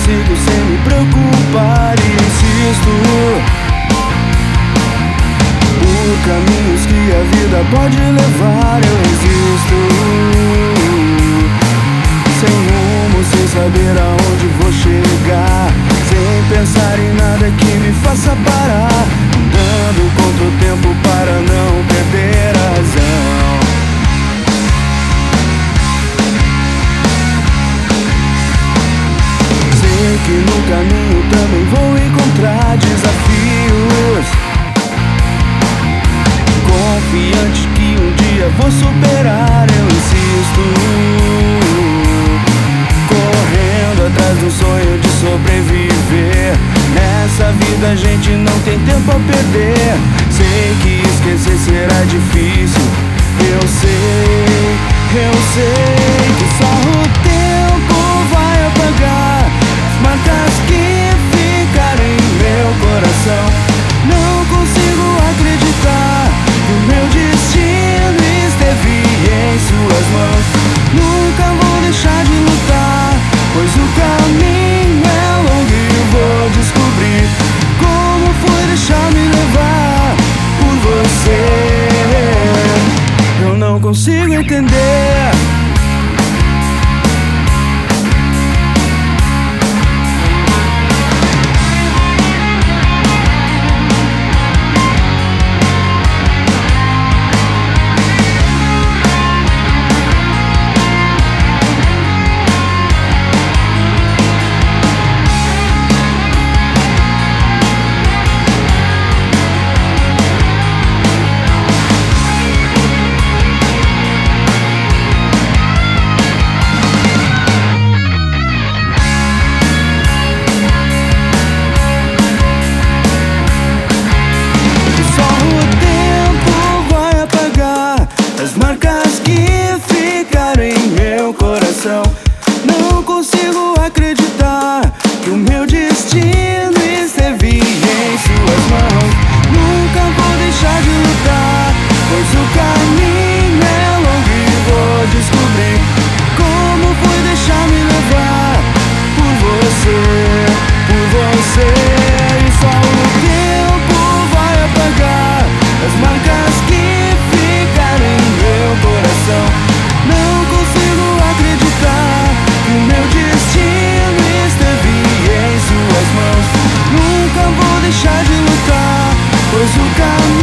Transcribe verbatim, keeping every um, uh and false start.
sigo sem me preocupar e insisto por caminhos que a vida pode levar. Eu resisto, sem rumo, sem saber aonde vou chegar, sem pensar em nada que me faça parar, andando contra o tempo para não perder a razão. Sei que no caminho também vou encontrar desafios, confiante que um dia vou superar. Eu insisto, correndo atrás do sonho de sobreviver. Nessa vida a gente não tem tempo a perder. Sei que esquecer será difícil, eu sei, eu sei que só o tempo vai apagar as marcas que ficaram em meu coração. Não consigo acreditar que o meu destino esteve em suas mãos. Nunca vou deixar de lutar, pois o caminho é longo e eu vou descobrir como foi deixar me levar por você. Eu não consigo entender. Não consigo acreditar que o meu destino esteve em suas mãos. Nunca vou deixar de lutar, pois o caminho é longo e vou descobrir como foi deixar me levar por você, por você. E só o tempo vai apagar as marcas que ficaram em meu coração. Não consigo acreditar que o meu destino esteve em suas mãos. Nunca vou deixar de lutar, pois o caminho